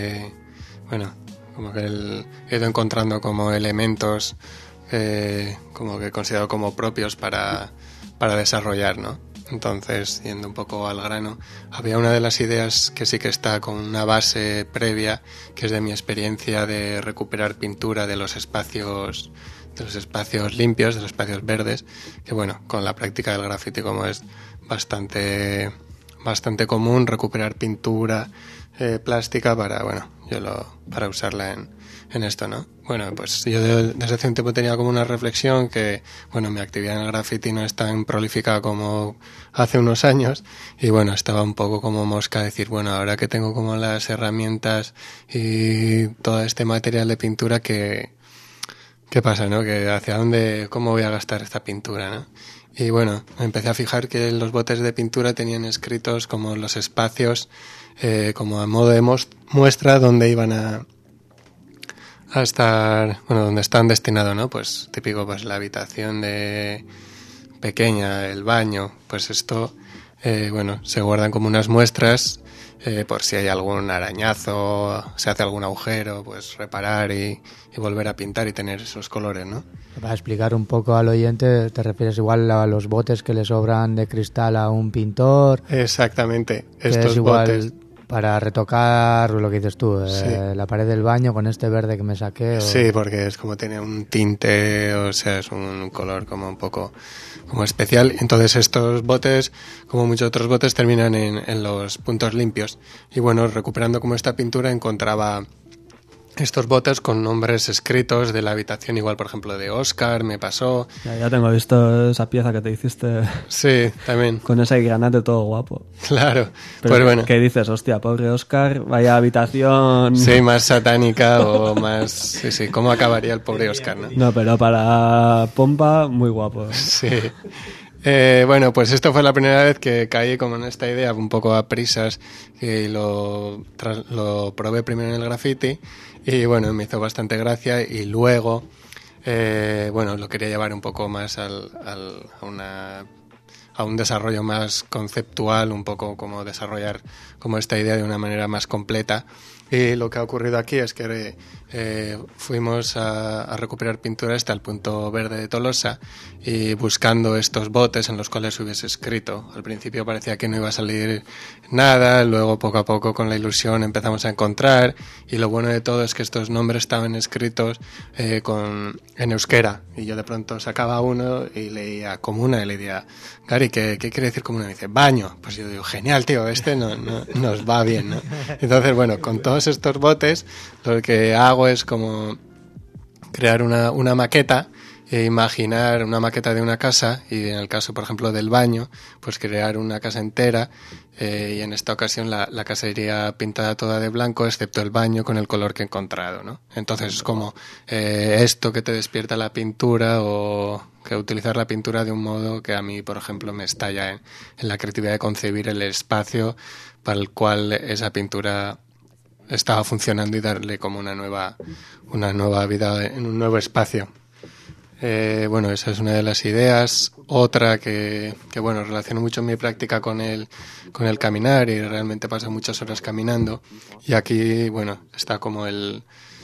como que he ido encontrando como elementos como que considero como propios para desarrollar, ¿no? Entonces, yendo un poco al grano, había una de las ideas que sí que está con una base previa, que es de mi experiencia de recuperar pintura de los espacios limpios, de los espacios verdes, que bueno, con la práctica del graffiti, como es bastante común recuperar pintura plástica para usarla en esto, ¿no? Bueno, pues yo desde hace un tiempo tenía como una reflexión que, bueno, mi actividad en el graffiti no es tan prolífica como hace unos años y bueno, estaba un poco como mosca decir, bueno, ahora que tengo como las herramientas y todo este material de pintura, ¿qué pasa, no? Que hacia dónde, cómo voy a gastar esta pintura, ¿no? Y bueno, me empecé a fijar que los botes de pintura tenían escritos como los espacios, como a modo de muestra donde iban a estar, bueno, donde están destinados, ¿no? Pues típico, pues la habitación pequeña, el baño, pues esto, se guardan como unas muestras por si hay algún arañazo, se hace algún agujero, pues reparar y volver a pintar y tener esos colores, ¿no? Para explicar un poco al oyente, ¿te refieres igual a los botes que le sobran de cristal a un pintor? Exactamente, estos es igual botes. Para retocar lo que dices tú, Sí. La pared del baño con este verde que me saqué. Sí, porque es como tiene un tinte, o sea, es un color como un poco como especial. Entonces estos botes, como muchos otros botes, terminan en los puntos limpios. Y bueno, recuperando como esta pintura encontraba estos botes con nombres escritos de la habitación, igual por ejemplo de Oscar, me pasó. Ya tengo visto esa pieza que te hiciste. Sí, también. Con ese granate todo guapo. Claro, pero pues bueno. ¿Qué dices? Hostia, pobre Oscar, vaya habitación. Sí, más satánica o más... Sí, ¿cómo acabaría el pobre Oscar, no? No, pero para pompa, muy guapo. Sí. Bueno, pues esto fue la primera vez que caí como en esta idea un poco a prisas y lo probé primero en el graffiti y bueno, me hizo bastante gracia y luego, lo quería llevar un poco más a un desarrollo más conceptual, un poco como desarrollar como esta idea de una manera más completa. Y lo que ha ocurrido aquí es que fuimos a recuperar pintura hasta el punto verde de Tolosa y buscando estos botes en los cuales hubiese escrito. Al principio parecía que no iba a salir nada, luego poco a poco con la ilusión empezamos a encontrar y lo bueno de todo es que estos nombres estaban escritos en euskera y yo de pronto sacaba uno y leía Comuna y le decía, Gary, ¿y qué quiere decir comuna? Me dice, baño. Pues yo digo, genial, tío, no nos va bien, ¿no? Entonces, bueno, con todos estos botes, lo que hago es como crear una maqueta e imaginar una maqueta de una casa, y en el caso, por ejemplo, del baño, pues crear una casa entera, y en esta ocasión la casa iría pintada toda de blanco, excepto el baño con el color que he encontrado, ¿no? Entonces es como esto que te despierta la pintura, o que utilizar la pintura de un modo que a mí, por ejemplo, me estalla en la creatividad de concebir el espacio para el cual esa pintura estaba funcionando y darle como una nueva vida en un nuevo espacio. Bueno, esa es una de las ideas. Otra que bueno, relaciono mucho mi práctica con el caminar, y realmente paso muchas horas caminando. Y aquí, bueno, está como el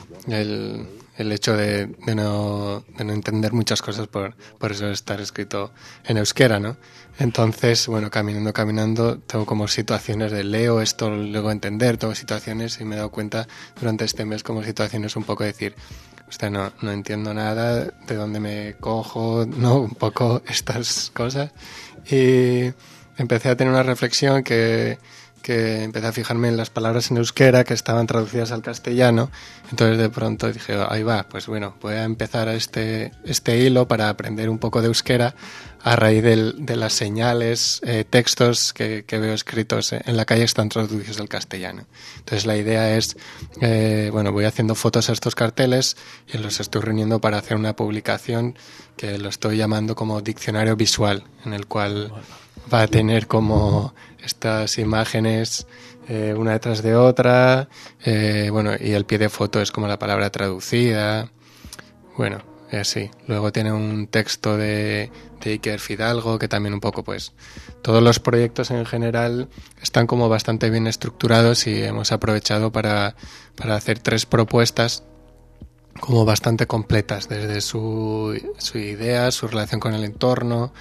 hecho de no entender muchas cosas por eso estar escrito en euskera, ¿no? Entonces, bueno, caminando, tengo como situaciones de leo esto, luego entender, tengo situaciones, y me he dado cuenta durante este mes como situaciones un poco decir, hostia, no entiendo nada, de dónde me cojo, ¿no? Un poco estas cosas. Y empecé a tener una reflexión que empecé a fijarme en las palabras en euskera que estaban traducidas al castellano. Entonces de pronto dije, ahí va, pues bueno, voy a empezar a este hilo para aprender un poco de euskera a raíz de las señales, textos que veo escritos en la calle que están traducidos al castellano. Entonces la idea es, bueno, voy haciendo fotos a estos carteles y los estoy reuniendo para hacer una publicación que lo estoy llamando como diccionario visual, en el cual va a tener como estas imágenes una detrás de otra, bueno, y el pie de foto es como la palabra traducida, bueno, así. Luego tiene un texto de Iker Fidalgo, que también un poco, pues, todos los proyectos en general están como bastante bien estructurados, y hemos aprovechado para hacer 3 propuestas como bastante completas, desde su idea, su relación con el entorno,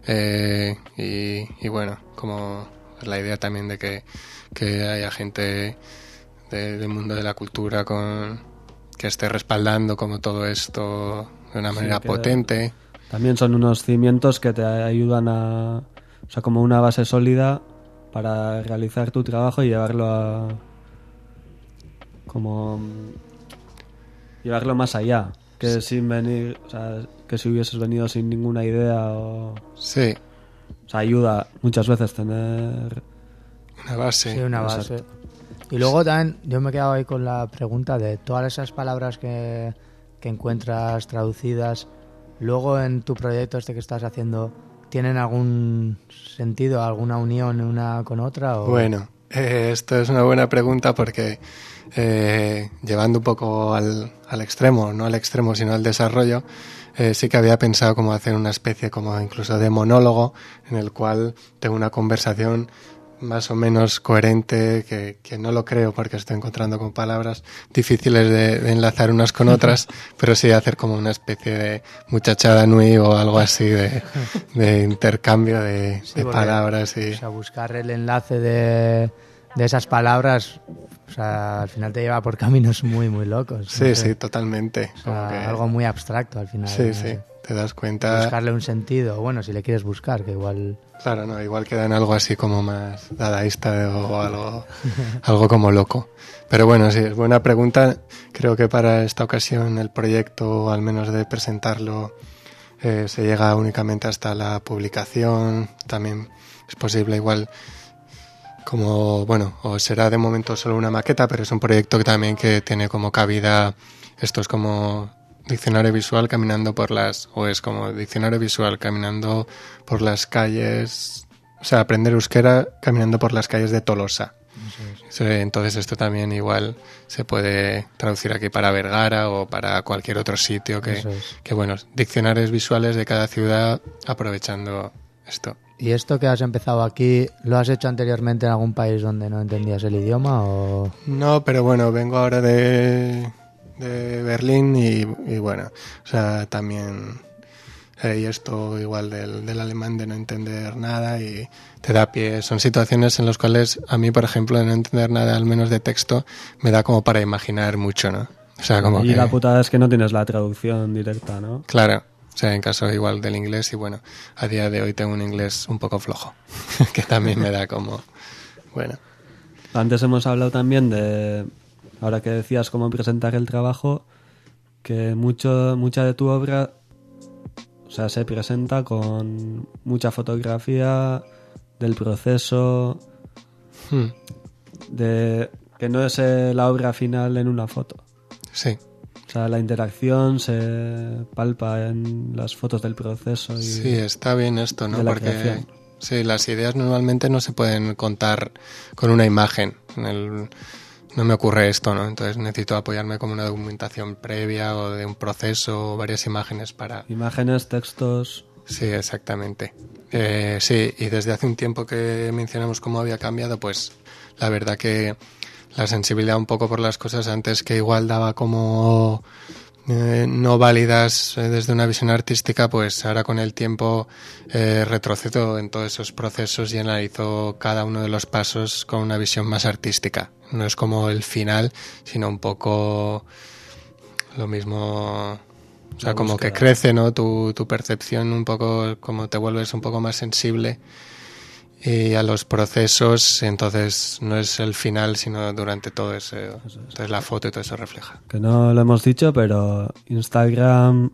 y bueno, como la idea también de que haya gente del mundo de la cultura que esté respaldando como todo esto de una manera potente. También son unos cimientos que te ayudan o sea, como una base sólida para realizar tu trabajo y llevarlo llevarlo más allá, que sin venir, o sea, que si hubieses venido sin ninguna idea Sí. O sea, ayuda muchas veces tener una base. Sí, una base. Exacto. Y luego también yo me he quedado ahí con la pregunta de todas esas palabras que encuentras traducidas, luego en tu proyecto que estás haciendo, ¿tienen algún sentido, alguna unión una con otra? ¿O? Bueno, esto es una buena pregunta porque llevando un poco al extremo, no al extremo sino al desarrollo, sí que había pensado como hacer una especie como incluso de monólogo en el cual tengo una conversación más o menos coherente, que no lo creo porque estoy encontrando con palabras difíciles de enlazar unas con otras, pero sí hacer como una especie de muchachada nui o algo así de intercambio de palabras. Y... O sea, buscar el enlace de esas palabras, o sea, al final te lleva por caminos muy, muy locos. Sí, no sé. Sí, totalmente. O sea, que... algo muy abstracto al final. Sí, no sí. sé. Te das cuenta... Buscarle un sentido, bueno, si le quieres buscar, que igual... Claro, no, igual queda en algo así como más dadaísta o algo como loco. Pero bueno, sí, es buena pregunta. Creo que para esta ocasión el proyecto, al menos de presentarlo, se llega únicamente hasta la publicación. También es posible igual como, bueno, o será de momento solo una maqueta, pero es un proyecto que también que tiene como cabida, esto es como... diccionario visual caminando por o es como diccionario visual caminando por las calles, o sea, aprender euskera caminando por las calles de Tolosa. Sí, entonces esto también igual se puede traducir aquí para Vergara o para cualquier otro sitio que bueno, diccionarios visuales de cada ciudad aprovechando esto. ¿Y esto que has empezado aquí, lo has hecho anteriormente en algún país donde no entendías el idioma o...? No, pero bueno, vengo ahora de Berlín y bueno, o sea, también y esto igual del alemán de no entender nada y te da pie, son situaciones en las cuales a mí, por ejemplo, de no entender nada, al menos de texto, me da como para imaginar mucho, ¿no? O sea, como y que... la putada es que no tienes la traducción directa, ¿no? Claro, O sea, en caso igual del inglés, y bueno, a día de hoy tengo un inglés un poco flojo, que también me da como, bueno. Antes hemos hablado también de, ahora que decías cómo presentar el trabajo, que mucha de tu obra, o sea, se presenta con mucha fotografía del proceso, de que no es la obra final en una foto. Sí. O sea, la interacción se palpa en las fotos del proceso. Y sí, está bien esto, ¿no? de la Porque creación. sí, las ideas normalmente no se pueden contar con una imagen. No me ocurre esto, ¿no? Entonces necesito apoyarme como una documentación previa o de un proceso o varias imágenes para... Imágenes, textos... Sí, exactamente. Sí, y desde hace un tiempo que mencionamos cómo había cambiado, pues la verdad que la sensibilidad un poco por las cosas antes que igual daba como no válidas desde una visión artística, pues ahora con el tiempo retrocedo en todos esos procesos y analizo cada uno de los pasos con una visión más artística. No es como el final, sino un poco lo mismo... O sea, como que crece, ¿no? Tu percepción un poco, como te vuelves un poco más sensible y a los procesos, entonces no es el final, sino durante todo eso. Entonces la foto y todo eso refleja. Que no lo hemos dicho, pero Instagram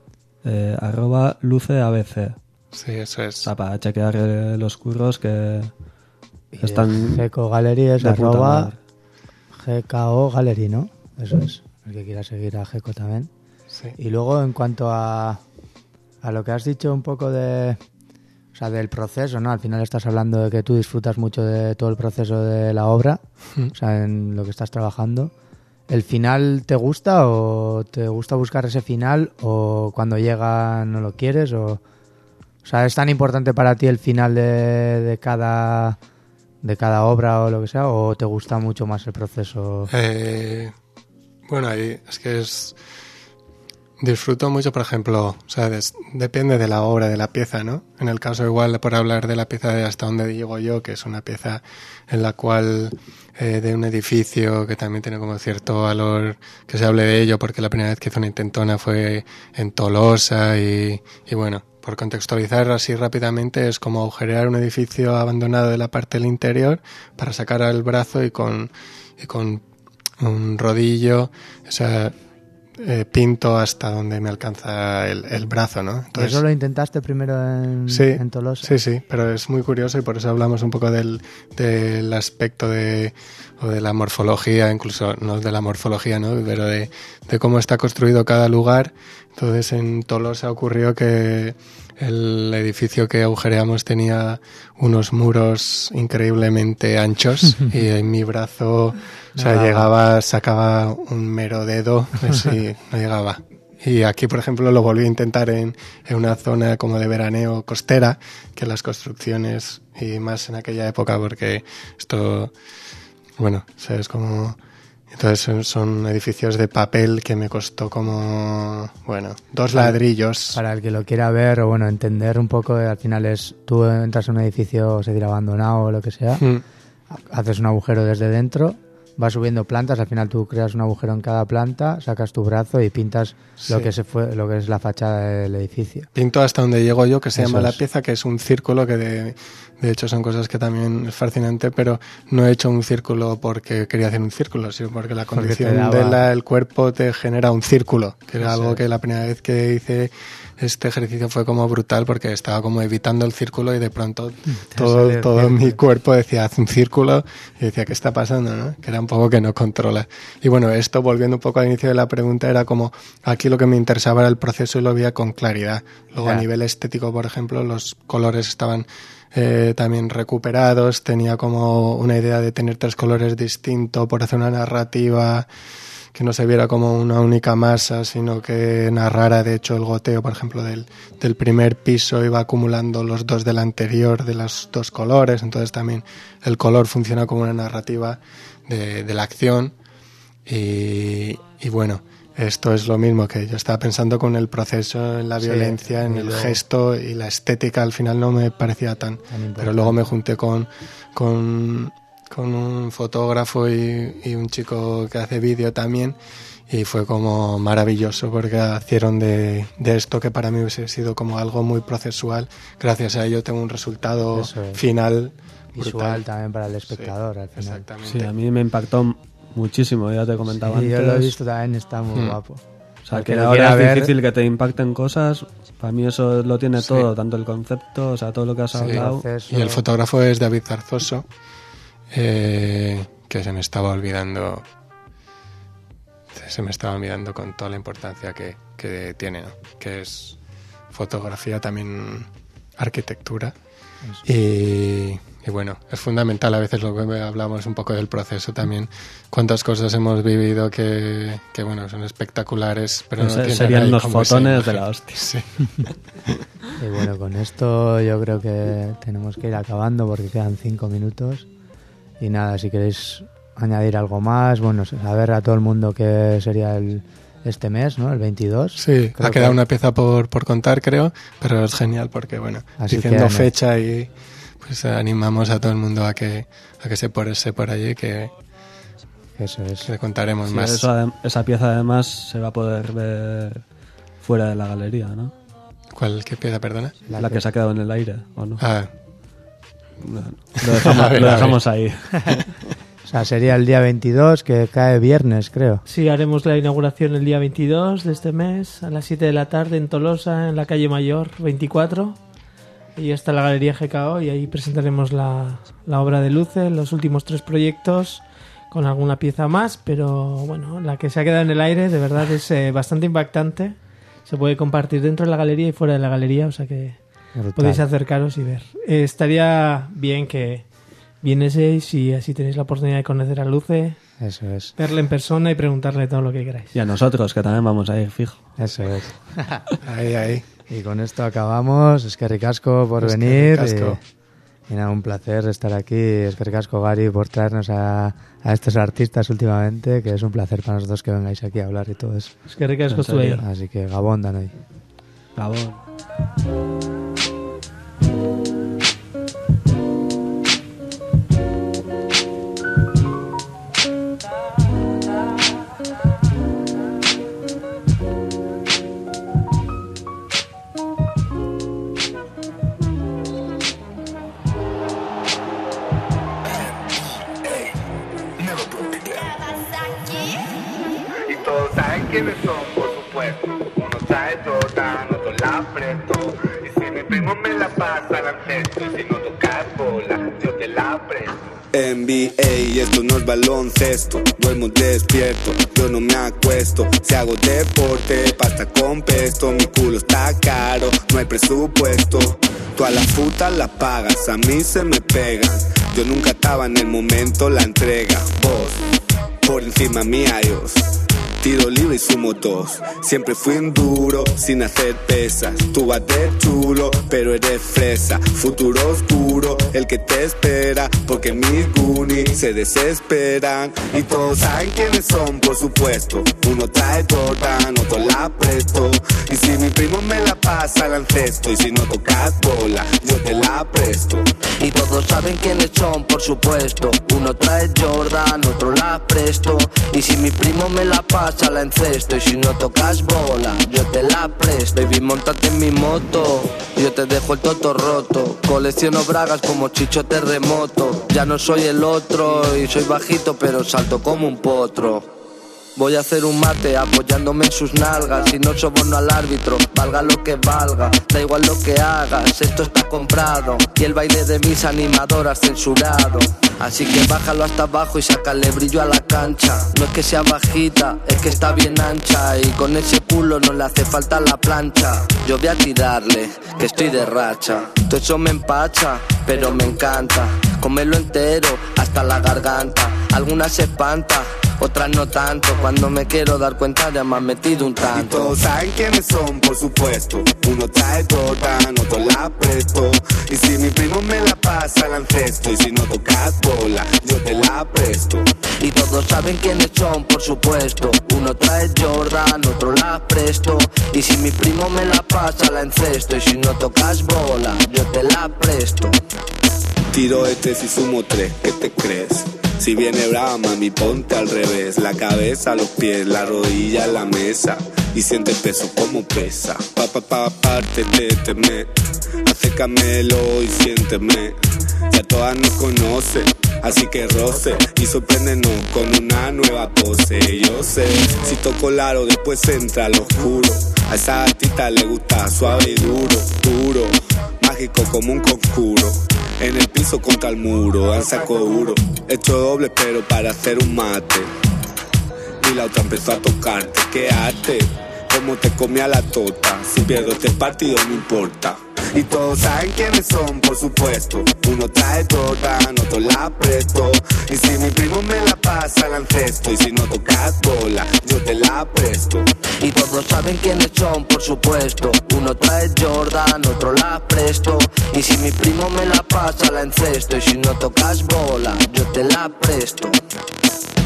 @luceabc. Sí, eso es. O sea, para chequear los curros que Y están... GECO Gallery es de puta madre. @GKO Gallery, ¿no? Eso es. El que quiera seguir a GECO también. Sí. Y luego, en cuanto a lo que has dicho un poco de... O sea, del proceso, ¿no? Al final estás hablando de que tú disfrutas mucho de todo el proceso de la obra, o sea, en lo que estás trabajando. ¿El final te gusta o te gusta buscar ese final o cuando llega no lo quieres? O sea, ¿es tan importante para ti el final de cada obra o lo que sea o te gusta mucho más el proceso? Bueno, ahí es que es... Disfruto mucho, por ejemplo, o sea, depende de la obra, de la pieza, ¿no? En el caso igual, por hablar de la pieza de Hasta donde llego yo, que es una pieza en la cual de un edificio que también tiene como cierto valor que se hable de ello, porque la primera vez que hice una intentona fue en Tolosa y bueno, por contextualizar así rápidamente, es como agujerear un edificio abandonado de la parte del interior para sacar al brazo y con un rodillo, o sea... pinto hasta donde me alcanza el brazo, ¿no? Entonces, ¿Eso lo intentaste primero en Tolosa? Sí, pero es muy curioso y por eso hablamos un poco del aspecto o de la morfología, incluso no de la morfología, ¿no? Pero de cómo está construido cada lugar. Entonces en Tolosa ocurrió que el edificio que agujereamos tenía unos muros increíblemente anchos y en mi brazo, o sea, sacaba un mero dedo, así no llegaba. Y aquí, por ejemplo, lo volví a intentar en una zona como de veraneo costera, que las construcciones, y más en aquella época, porque esto, bueno, sabes como... Entonces son edificios de papel que me costó como, bueno, 2 ladrillos. Para el que lo quiera ver o, bueno, entender un poco, al final es, tú entras en un edificio, se dirá abandonado o lo que sea, haces un agujero desde dentro, vas subiendo plantas, al final tú creas un agujero en cada planta, sacas tu brazo y pintas lo que es la fachada del edificio. Pinto Hasta donde llego yo, que se Eso llama la es. pieza, que es un círculo que de hecho son cosas que también es fascinante, pero no he hecho un círculo porque quería hacer un círculo, sino porque la Porque condición te daba- del cuerpo te genera un círculo, que era Eso algo es. que la primera vez que hice este ejercicio fue como brutal porque estaba como evitando el círculo y de pronto sale el todo mi círculo. cuerpo decía haz un círculo y decía ¿qué está pasando? ¿No? Que era un poco que no controla. Y bueno, esto volviendo un poco al inicio de la pregunta era como aquí lo que me interesaba era el proceso y lo veía con claridad. Luego Ya. a nivel estético, por ejemplo, los colores estaban también recuperados, tenía como una idea de tener 3 colores distintos por hacer una narrativa que no se viera como una única masa, sino que narrara, de hecho, el goteo, por ejemplo, del primer piso iba acumulando los 2 del anterior de los 2 colores, entonces también el color funciona como una narrativa de la acción y bueno, esto es lo mismo que yo estaba pensando con el proceso, en la Sí, violencia, en y el luego- gesto y la estética, al final no me parecía tan importante. pero luego me junté con un fotógrafo y un chico que hace vídeo también y fue como maravilloso porque hicieron de esto que para mí hubiese sido como algo muy procesual. Gracias a ello tengo un resultado final visual brutal. también para el espectador, Sí, al final. exactamente. Sí, a mí me impactó muchísimo, ya te comentaba Sí, antes. yo lo he visto también, está muy guapo. O sea, Al que lo ahora quiera es ver, difícil que te impacten cosas. Para mí eso lo tiene Sí. todo, tanto el concepto, o sea, todo lo que has Sí. hablado. proceso. Y el fotógrafo es David Zarzoso, que se me estaba olvidando con toda la importancia que tiene, ¿no? Que es fotografía, también arquitectura. Y bueno, es fundamental a veces lo que hablamos un poco del proceso también. Cuántas cosas hemos vivido que bueno, son espectaculares, pero no tienen Serían ahí unos como esa fotones de imagen. la hostia. Sí. Y bueno, con esto yo creo que tenemos que ir acabando porque quedan 5 minutos. Y nada, si queréis añadir algo más, bueno, saber a todo el mundo que sería este mes, ¿no? El 22. Sí, Creo ha quedado que- una pieza por contar, creo, pero es genial porque, bueno, Así diciendo que, fecha y pues animamos a todo el mundo a que se porese por allí, que Eso es. le contaremos Sí, más. esa pieza además se va a poder ver fuera de la galería, ¿no? ¿Qué pieza, perdona? La que se ha quedado en el aire, ¿o no? Ah, Lo dejamos, A ver, lo a ver. dejamos ahí. O sea, sería el día 22, que cae viernes, creo. Sí, haremos la inauguración el día 22 de este mes a las 7 de la tarde en Tolosa, en la calle Mayor 24. Y está la Galería GKO y ahí presentaremos la obra de Luce, los últimos 3 proyectos, con alguna pieza más, pero bueno, la que se ha quedado en el aire de verdad es bastante impactante. Se puede compartir dentro de la galería y fuera de la galería, o sea que Brutal. podéis acercaros y ver. Estaría bien que vieneseis y así tenéis la oportunidad de conocer a Luce, Eso es. verle en persona y preguntarle todo lo que queráis. Y a nosotros, que también vamos a ir fijo. Eso es. ahí. Y con esto acabamos. Es que ricasco por Es que venir. ricasco. Y nada, un placer estar aquí. Es que ricasco, Gary, por traernos a estos artistas últimamente, que es un placer para nosotros que vengáis aquí a hablar y todo eso. Es que ricasco En estuve ahí. serio. Así que Gabón, Danoy. Bravo. Y todos saben quiénes son, por supuesto. Uno trae Jordan, otro la presto. Y si mi primo me la pasa, la cesto. Y si no tocas bola, yo te la presto. NBA, esto no es baloncesto. Duermo despierto, yo no me acuesto. Si hago deporte, pasta con pesto. Mi culo está caro, no hay presupuesto. Tú a las putas las pagas, a mí se me pegan. Yo nunca estaba en el momento, la entrega. Vos, por encima mía, Dios. Tiro libre y sumo 2. Siempre fui un duro, sin hacer pesas. Tú vas de chulo, pero eres fresa. Futuro oscuro, el que te espera. Porque mis goonies se desesperan. Y todos saben quiénes son, por supuesto. Uno trae Jordan, otro la presto. Y si mi primo me la pasa, la encesto. Y si no tocas bola, yo te la presto. Y todos saben quiénes son, por supuesto. Uno trae Jordan, otro la presto. Y si mi primo me la pasa, la encesto. Y si no tocas bola, yo te la presto. Baby, montate en mi moto, yo te dejo el toto roto. Colecciono bragas como Chicho Terremoto. Ya no soy el otro y soy bajito, pero salto como un potro. Voy a hacer un mate apoyándome en sus nalgas. Si no soborno al árbitro, valga lo que valga. Da igual lo que hagas, esto está comprado. Y el baile de mis animadoras censurado. Así que bájalo hasta abajo y sácale brillo a la cancha. No es que sea bajita, es que está bien ancha. Y con ese culo no le hace falta la plancha. Yo voy a tirarle, que estoy de racha. Todo eso me empacha, pero me encanta. Comerlo entero, hasta la garganta. Algunas se espanta, otras no tanto. Cuando me quiero dar cuenta ya me han metido un Y tanto. todos saben quiénes son, por supuesto. Uno trae Jordan, otro la presto. Y si mi primo me la pasa, la encesto. Y si no tocas bola, yo te la presto. Y todos saben quiénes son, por supuesto. Uno trae Jordan, otro la presto. Y si mi primo me la pasa, la encesto. Y si no tocas bola, yo te la presto. Tiro si sumo 3, ¿qué te crees? Si viene brava, mami, ponte al revés. La cabeza, los pies, la rodilla en la mesa. Y siente el peso como pesa. Pártete, teme. Acércamelo y siénteme. Ya todas nos conocen, así que roce y sorpréndenos con una nueva pose. Yo sé, si toco el aro después entra lo oscuro. A esa gatita le gusta suave y duro, duro, mágico como un conjuro. En el piso contra el muro, danza duro. Hecho doble pero para hacer un mate. Y la otra empezó a tocarte, qué arte. Como te comía la tota. Si pierdo este partido no importa. Y todos saben quiénes son, por supuesto. Uno trae Jordan, otro la presto. Y si mi primo me la pasa, la encesto. Y si no tocas bola, yo te la presto. Y todos saben quiénes son, por supuesto. Uno trae Jordan, otro la presto. Y si mi primo me la pasa, la encesto. Y si no tocas bola, yo te la presto.